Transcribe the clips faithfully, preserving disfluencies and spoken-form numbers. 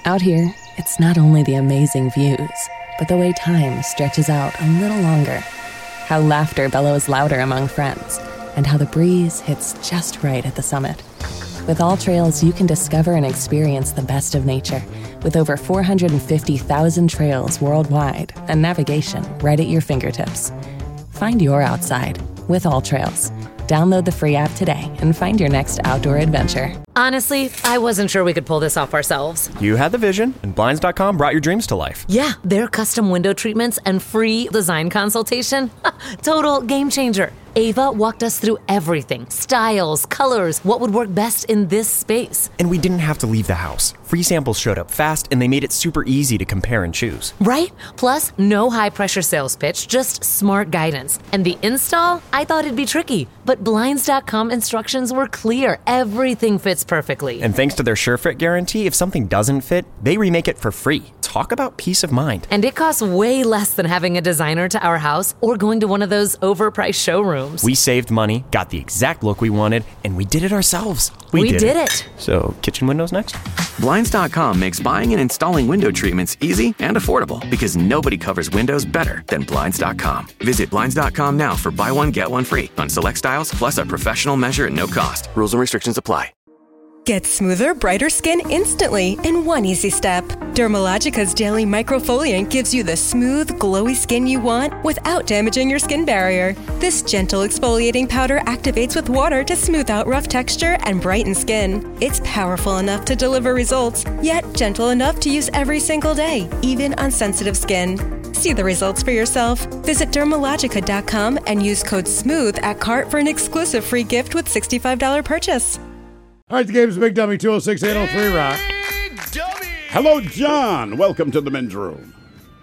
Out here, it's not only the amazing views, but the way time stretches out a little longer. How laughter bellows louder among friends, and how the breeze hits just right at the summit. With All Trails, you can discover and experience the best of nature with over four hundred fifty thousand trails worldwide and navigation right at your fingertips. Find your outside with All Trails. Download the free app today and find your next outdoor adventure. Honestly, I wasn't sure we could pull this off ourselves. You had the vision, and Blinds dot com brought your dreams to life. Yeah, their custom window treatments and free design consultation. Total game changer. Ava walked us through everything. Styles, colors, what would work best in this space. And we didn't have to leave the house. Free samples showed up fast, and they made it super easy to compare and choose. Right? Plus, no high-pressure sales pitch, just smart guidance. And the install? I thought it'd be tricky, but Blinds dot com instructions were clear. Everything fits perfectly. And thanks to their SureFit guarantee, if something doesn't fit, they remake it for free. Talk about peace of mind. And it costs way less than having a designer to our house or going to one of those overpriced showrooms. We saved money, got the exact look we wanted, and we did it ourselves. We, we did, did it. it. So, kitchen windows next? Blinds dot com makes buying and installing window treatments easy and affordable because nobody covers windows better than Blinds dot com. Visit Blinds dot com now for buy one, get one free on select styles, plus a professional measure at no cost. Rules and restrictions apply. Get smoother, brighter skin instantly in one easy step. Dermalogica's Daily Microfoliant gives you the smooth, glowy skin you want without damaging your skin barrier. This gentle exfoliating powder activates with water to smooth out rough texture and brighten skin. It's powerful enough to deliver results, yet gentle enough to use every single day, even on sensitive skin. See the results for yourself. Visit Dermalogica dot com and use code SMOOTH at cart for an exclusive free gift with sixty-five dollars purchase. All right, the game's Big Dummy, two oh six, eight oh three, Rock. Dummy! Hello, John. Welcome to the men's room.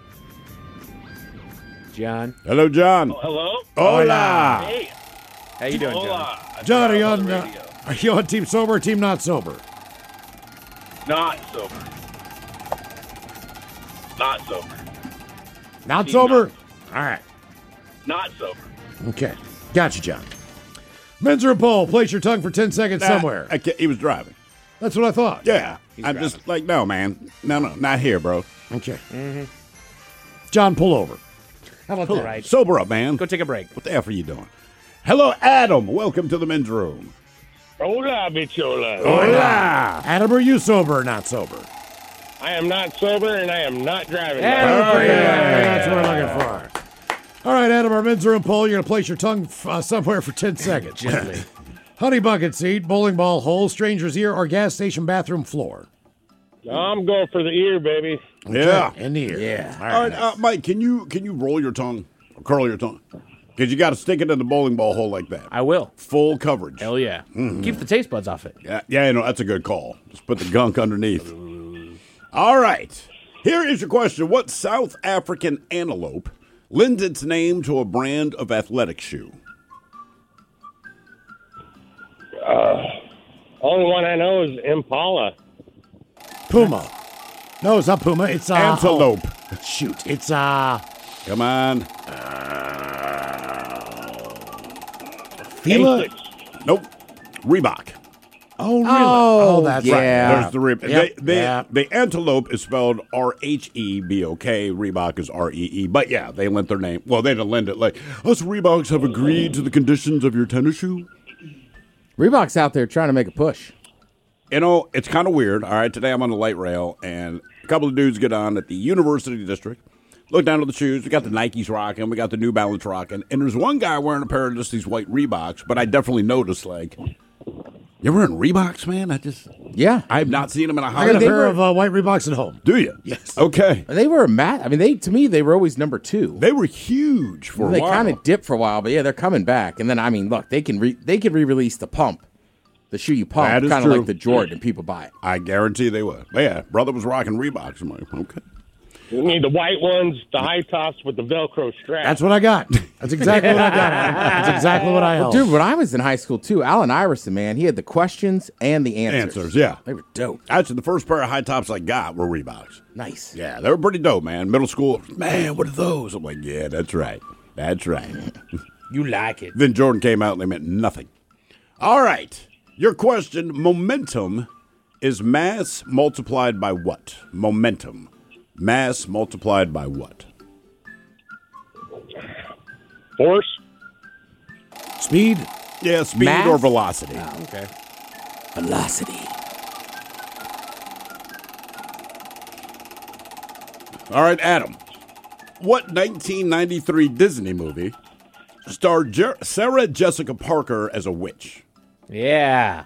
John. Hello, John. Oh, hello? Hola. Hey. How you doing, John? Hola. John, are you on, uh, are you on team sober or team not sober? Not sober. Not sober. Not Team sober? not. All right. Not sober. Okay. Gotcha, John. Men's room poll. Place your tongue for ten seconds Nah, somewhere. I can't- he was driving. That's what I thought. Yeah. He's I'm driving. just like, no, man. No, no, not here, bro. Okay. John, pull over. How about Pull- that? right. Sober up, man. Go take a break. What the F are you doing? Hello, Adam. Welcome to the men's room. Hola, bichola. Hola. Adam, are you sober or not sober? I am not sober and I am not driving. Oh, yeah, that's what we're looking for. All right, Adam, our men's room poll. You're going to place your tongue uh, somewhere for ten seconds. Gently. Honey bucket seat, bowling ball hole, stranger's ear, or gas station bathroom floor. I'm going for the ear, baby. Yeah. In the ear. Yeah. All All right. right, uh, Mike, can you can you roll your tongue or curl your tongue? Because you got to stick it in the bowling ball hole like that. I will. Full coverage. Hell yeah. Keep the taste buds off it. Yeah, yeah, you know, that's a good call. Just put the gunk underneath. All right. Here is your question. What South African antelope lends its name to a brand of athletic shoe? Uh, only one I know is Impala. Puma. No, it's not Puma. It's uh, Antelope. oh, shoot. It's uh, Come on. Fila. Asics. Nope. Reebok. Oh, really? Oh, that's yeah. right. There's the rib. Yep, They, they, yeah. The antelope is spelled R H E B O K. Reebok is R E E. But yeah, they lent their name. Well, they didn't lend it. Like, us Reeboks have agreed to the conditions of your tennis shoe. Reebok's out there trying to make a push. You know, it's kind of weird. All right, today I'm on the light rail, and a couple of dudes get on at the University District. Look down at the shoes. We got the Nikes rocking. We got the New Balance rocking. And there's one guy wearing a pair of just these white Reeboks, but I definitely noticed, like, you ever wearing Reeboks, man? I just, Yeah. I have not seen them in a I hot got a they pair were- of uh, white Reeboks at home. Do you? Yes. Okay. They were a mat. I mean, they to me they were always number two. They were huge for They a while. kind of dipped for a while, but yeah, they're coming back. And then I mean, look, they can re- they can re-release the pump, the shoe you pump, That is kind of true. like the Jordan, and people buy it. I guarantee they would. But yeah, brother was rocking Reeboks. I'm like, okay. You need the white ones, the high tops with the Velcro strap. That's what I got. That's exactly what I got. Adam. That's exactly what I held. Dude, when I was in high school too, Allen Iverson, man, he had the questions and the answers. Answers, yeah. They were dope. Actually, the first pair of high tops I got were Reeboks. Nice. Yeah, they were pretty dope, man. Middle school, man, what are those? I'm like, yeah, that's right. That's right. You like it. Then Jordan came out and they meant nothing. All right. Your question, momentum is mass multiplied by what? Momentum. Mass multiplied by what? Force. Speed? Yeah, speed Mass? or velocity. Oh, okay. Velocity. All right, Adam. What nineteen ninety-three Disney movie starred Jer- Sarah Jessica Parker as a witch? Yeah.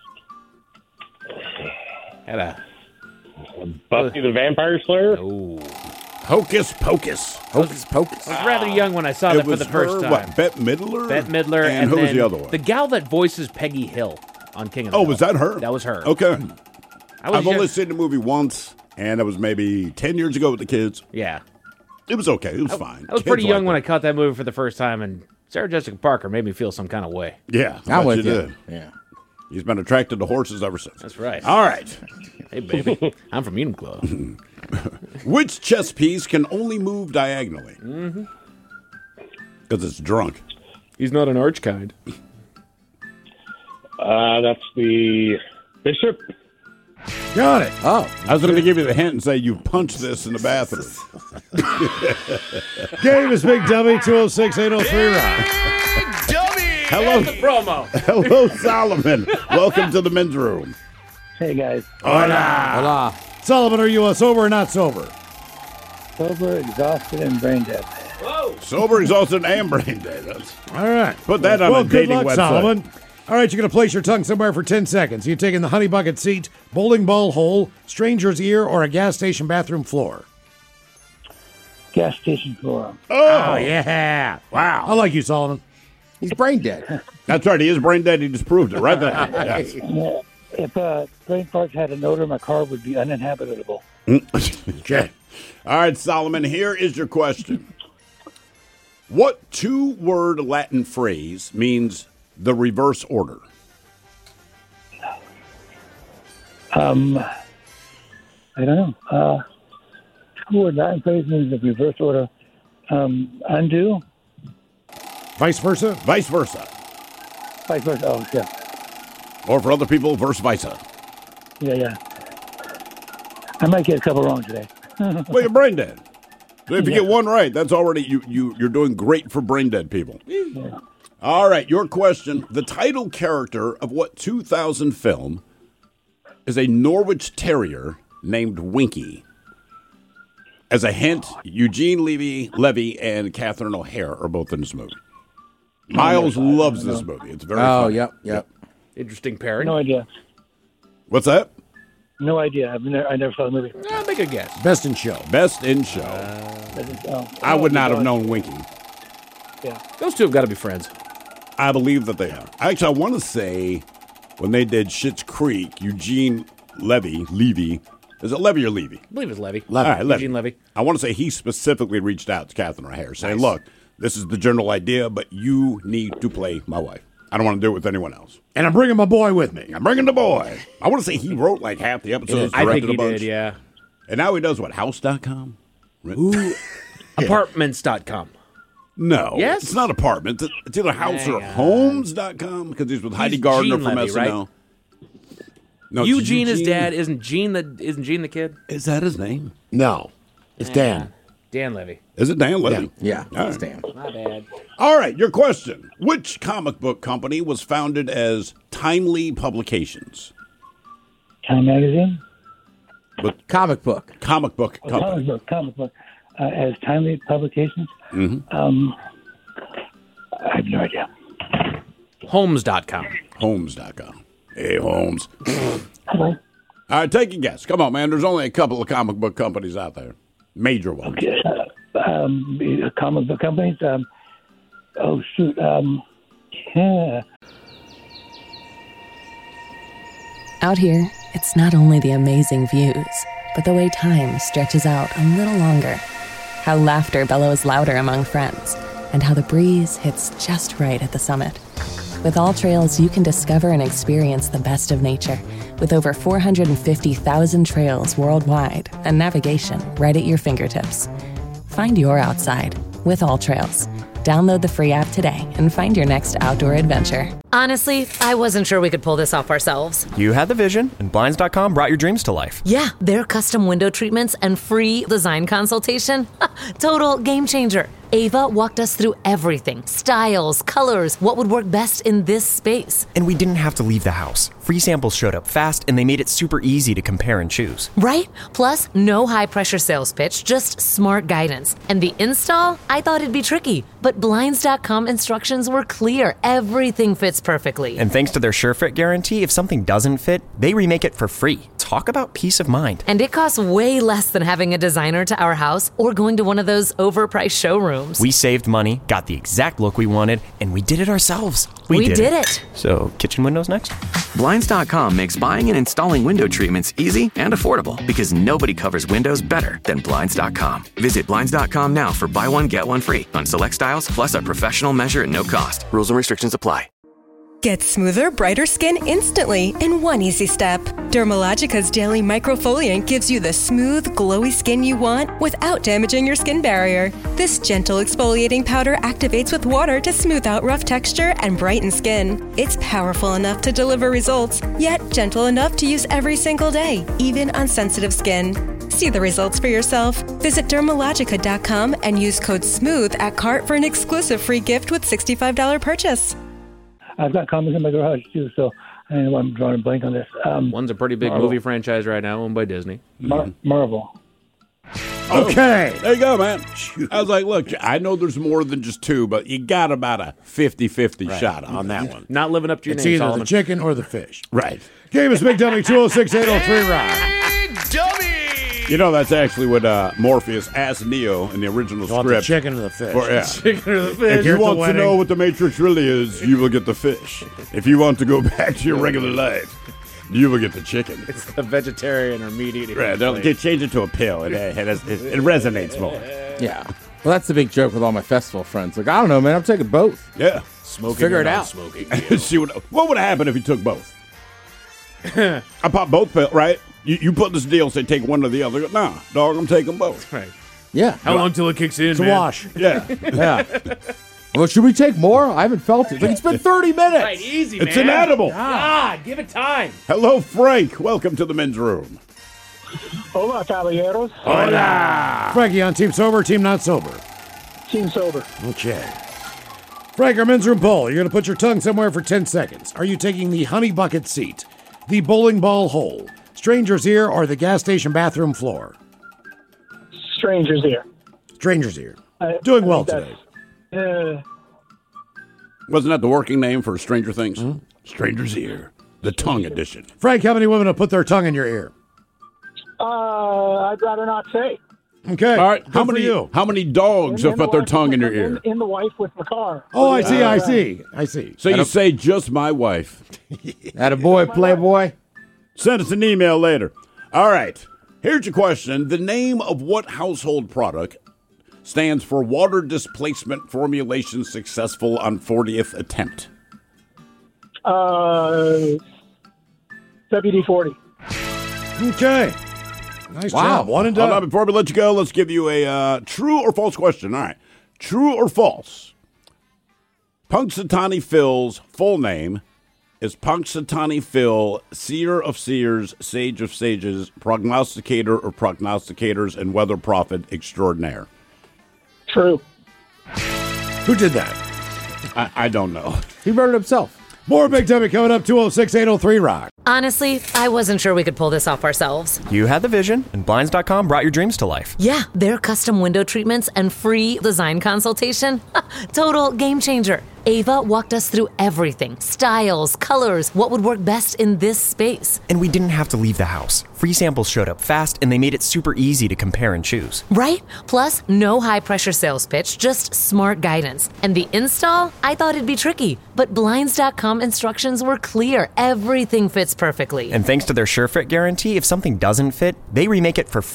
Had a Buffy the Vampire Slayer. oh. Hocus Pocus. Hocus Pocus. I was rather young when I saw It that for was the first her, time. what, Bette Midler? Bette Midler, And, and, who then was the other one? The gal that voices Peggy Hill on King of the Oh, Hill. was that her? That was her. Okay. I was I've only young- seen the movie once, and it was maybe ten years ago with the kids. Yeah. It was okay. It was fine. I was Kids pretty young liked when it. I caught that movie for the first time, and Sarah Jessica Parker made me feel some kind of way. Yeah, I I'm bet with you you. did. Yeah. He's been attracted to horses ever since. That's right. All right. Hey, baby. I'm from Eden Club. Which chess piece can only move diagonally? Mm-hmm. Because it's drunk. He's not an arch kind. Uh, that's the bishop. Got it. Oh. I was going to give you the hint and say you punched this in the bathroom. Game is Big W, two oh six, eight oh three Rock. Hello, Promo. hello, Solomon. Welcome to the men's room. Hey guys, Hola. Hola. Solomon, are you uh, sober or not sober? sober, exhausted, and brain dead. Sober, exhausted, and brain dead. That's- All right. Put that on well, a good dating luck, website. Solomon. All right, you're going to place your tongue somewhere for ten seconds. You're taking the honey bucket seat, bowling ball hole, stranger's ear, or a gas station bathroom floor. Gas station floor. Oh, yeah. Wow. I like you, Solomon. He's brain dead. That's right. He is brain dead. He just proved it right there. Yes. Yeah, if uh, Brain Park had an odor, my car would be uninhabitable. Okay. All right, Solomon, here is your question. What two-word Latin phrase means the reverse order? Um, I don't know. Uh, two-word Latin phrase means the reverse order. Um, undo, Vice versa? Vice versa. vice versa. Oh, yeah, Or for other people, verse versa. yeah, yeah. I might get a couple wrong today. Well, you're brain dead. So if you get one right, that's already, you, you, you're doing great for brain dead people. Yeah. All right, your question. The title character of what two thousand film is a Norwich Terrier named Winky? As a hint, Eugene Levy, Levy and Catherine O'Hara are both in this movie. Miles loves this movie. It's very Oh, funny. yep, yep. Interesting pairing. No idea. What's that? No idea. I've never, I never saw the movie. I'll make a guess. Best in show. Best in show. Oh, I would not have oh, known Winky. Yeah. Those two have got to be friends. I believe that they are. Actually, I want to say when they did Schitt's Creek, Eugene Levy, Levy, is it Levy or Levy? I believe it's Levy. All right, Levy. Eugene Levy. I want to say he specifically reached out to Catherine O'Hara saying, look, this is the general idea, but you need to play my wife. I don't want to do it with anyone else. And I'm bringing my boy with me. I'm bringing the boy. I want to say he wrote like half the episodes, I directed think he a bunch. did, yeah. And now he does what, house dot com? Ooh. Apartments dot com. No. Yes? It's not apartment. It's either house or Hang on. homes dot com because he's with Heidi Gardner Gene from Levy, S N L. right? No, it's Eugene, his Eugene. dad, isn't Gene the isn't Gene the kid? Is that his name? No. It's Dan. Dan Levy. Is it Dan Levy? Yeah, All it's right. Dan. My bad. All right, your question. Which comic book company was founded as Timely Publications? Time Magazine? Comic book. Comic book Oh, company. comic book, comic book. Uh, as Timely Publications? Mm-hmm. Um, I have no idea. Homes dot com. Homes dot com. Hey, Holmes. Hello? All right, take a guess. Come on, man. There's only a couple of comic book companies out there. Major ones. Okay. Uh, um, the comic book companies? Um, oh, shoot. Um, yeah. Out here, it's not only the amazing views, but the way time stretches out a little longer. How laughter bellows louder among friends, and how the breeze hits just right at the summit. With All Trails, you can discover and experience the best of nature, with over four hundred fifty thousand trails worldwide and navigation right at your fingertips. Find your outside with All Trails. Download the free app today and find your next outdoor adventure. Honestly, I wasn't sure we could pull this off ourselves. You had the vision, and Blinds dot com brought your dreams to life. Yeah, their custom window treatments and free design consultation. Total game changer. Ava walked us through everything. Styles, colors, what would work best in this space. And we didn't have to leave the house. Free samples showed up fast, and they made it super easy to compare and choose. Right? Plus, no high-pressure sales pitch, just smart guidance. And the install? I thought it'd be tricky, but Blinds dot com instructions were clear. Everything fits perfectly. And thanks to their SureFit guarantee, if something doesn't fit, they remake it for free. Talk about peace of mind. And it costs way less than having a designer to our house or going to one of those overpriced showrooms. We saved money, got the exact look we wanted, and we did it ourselves. We, we did, did it. it. So, kitchen windows next? Blinds dot com makes buying and installing window treatments easy and affordable because nobody covers windows better than Blinds dot com. Visit Blinds dot com now for buy one, get one free on select styles, plus a professional measure at no cost. Rules and restrictions apply. Get smoother, brighter skin instantly in one easy step. Dermalogica's Daily Microfoliant gives you the smooth, glowy skin you want without damaging your skin barrier. This gentle exfoliating powder activates with water to smooth out rough texture and brighten skin. It's powerful enough to deliver results, yet gentle enough to use every single day, even on sensitive skin. See the results for yourself. Visit Dermalogica dot com and use code SMOOTH at cart for an exclusive free gift with sixty-five dollars purchase. I've got comics in my garage, too, so I know I'm drawing a blank on this. Um, One's a pretty big Marvel. movie franchise right now, owned by Disney. Mar- mm-hmm. Marvel. Okay. Oh, there you go, man. I was like, look, I know there's more than just two, but you got about a fifty-fifty right. shot on that one. Not living up to your it's name, either Solomon. the chicken or the fish. Right. Game is Big Dummy, two oh six, eight oh three, Rock. Big Dummy! You know, that's actually what uh, Morpheus asked Neo in the original you want script. the chicken or the fish? For, yeah. Chicken or the fish. If you want to know what the Matrix really is, you will get the fish. If you want to go back to your regular life, you will get the chicken. It's the vegetarian or meat eating. Right, they'll get change it to a pill. It, it, it, it resonates more. Yeah. Well, that's the big joke with all my festival friends. Like, I don't know, man. I'm taking both. Yeah. Smoking Figure it out. Smoking. See what, what would happen if you took both? I pop both pills, right? You, you put this deal, say take one or the other. Nah, dog, I'm taking both. Right. Yeah. How long till it kicks in, It's a man? wash. Yeah. Yeah. Well, should we take more? I haven't felt it. Like, it's been thirty minutes. Right, easy, It's man. an edible. God, give it time. Hello, Frank. Welcome to the men's room. Hola, caballeros. Hola. Frankie on Team Sober, Team Not Sober. Team sober. Okay. Frank, our men's room poll. You're going to put your tongue somewhere for ten seconds. Are you taking the honey bucket seat, the bowling ball hole, stranger's ear, or the gas station bathroom floor? Stranger's ear. Stranger's ear. I, Doing I well think today. Uh, Wasn't that the working name for Stranger Things? Mm-hmm. Stranger's Ear, the tongue edition. Frank, how many women have put their tongue in your ear? uh, I'd rather not say. Okay. All right. Good How for many you? How many dogs In- have in put the their wife tongue with in your the- ear? In, in the wife with the car. Oh, I see, Uh, I see, I see. So you say just my wife. Attaboy, playboy. Send us an email later. All right. Here's your question. The name of what household product stands for water displacement formulation successful on fortieth attempt? Uh, W D forty. Okay. Nice Wow. job. One and Hold done. on, before we let you go, let's give you a uh, true or false question. All right. True or false? Punxsutawney Phil's full name is Punxsutawney Phil, seer of seers, sage of sages, prognosticator of prognosticators, and weather prophet extraordinaire. True. Who did that? I, I don't know. He wrote it himself. More Big Dummy coming up, two oh six, eight oh three, Rock. Honestly, I wasn't sure we could pull this off ourselves. You had the vision, and Blinds dot com brought your dreams to life. Yeah, their custom window treatments and free design consultation. Total game changer. Ava walked us through everything. Styles, colors, what would work best in this space. And we didn't have to leave the house. Free samples showed up fast, and they made it super easy to compare and choose. Right? Plus, no high-pressure sales pitch, just smart guidance. And the install? I thought it'd be tricky, but Blinds dot com instructions were clear. Everything fits perfectly. And thanks to their SureFit guarantee, if something doesn't fit, they remake it for free.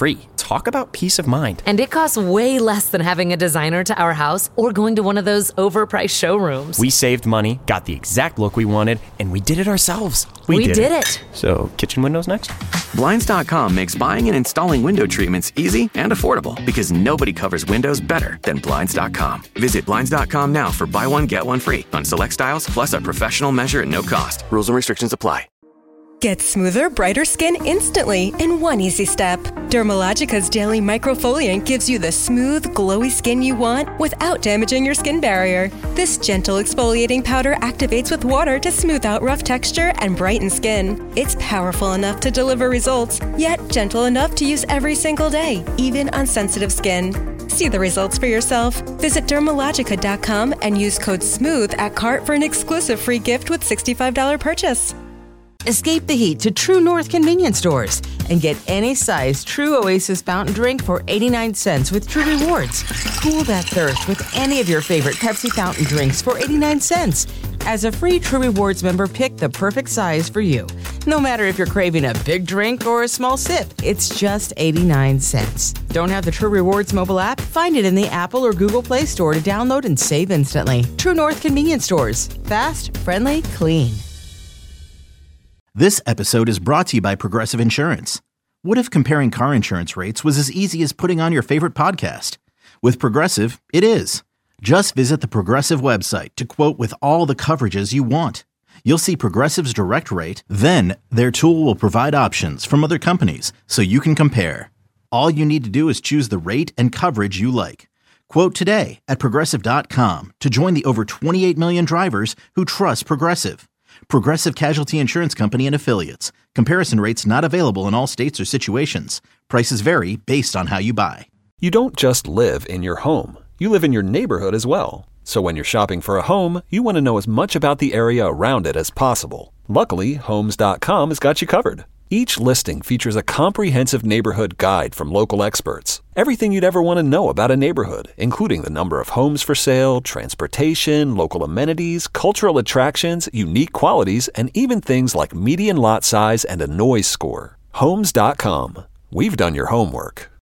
Talk about peace of mind. And it costs way less than having a designer to our house or going to one of those overpriced showrooms. We saved money, got the exact look we wanted, and we did it ourselves. We, we did, did it. it. So, kitchen windows next? Blinds dot com makes buying and installing window treatments easy and affordable because nobody covers windows better than Blinds dot com. Visit Blinds dot com now for buy one, get one free on select styles, plus a professional measure at no cost. Rules and restrictions apply. Get smoother, brighter skin instantly in one easy step. Dermalogica's Daily Microfoliant gives you the smooth, glowy skin you want without damaging your skin barrier. This gentle exfoliating powder activates with water to smooth out rough texture and brighten skin. It's powerful enough to deliver results, yet gentle enough to use every single day, even on sensitive skin. See the results for yourself. Visit Dermalogica dot com and use code SMOOTH at cart for an exclusive free gift with sixty-five dollars purchase. Escape the heat to True North convenience stores and get any size True Oasis fountain drink for eighty-nine cents with True Rewards. Cool that thirst with any of your favorite Pepsi fountain drinks for eighty-nine cents. As a free True Rewards member, pick the perfect size for you. No matter if you're craving a big drink or a small sip, it's just eighty-nine cents. Don't have the True Rewards mobile app? Find it in the Apple or Google Play Store to download and save instantly. True North convenience stores. Fast, friendly, clean. This episode is brought to you by Progressive Insurance. What if comparing car insurance rates was as easy as putting on your favorite podcast? With Progressive, it is. Just visit the Progressive website to quote with all the coverages you want. You'll see Progressive's direct rate, then their tool will provide options from other companies so you can compare. All you need to do is choose the rate and coverage you like. Quote today at Progressive dot com to join the over twenty-eight million drivers who trust Progressive. Progressive Casualty Insurance Company and Affiliates. Comparison rates not available in all states or situations. Prices vary based on how you buy. You don't just live in your home. You live in your neighborhood as well. So when you're shopping for a home, you want to know as much about the area around it as possible. Luckily, Homes dot com has got you covered. Each listing features a comprehensive neighborhood guide from local experts. Everything you'd ever want to know about a neighborhood, including the number of homes for sale, transportation, local amenities, cultural attractions, unique qualities, and even things like median lot size and a noise score. Homes dot com. We've done your homework.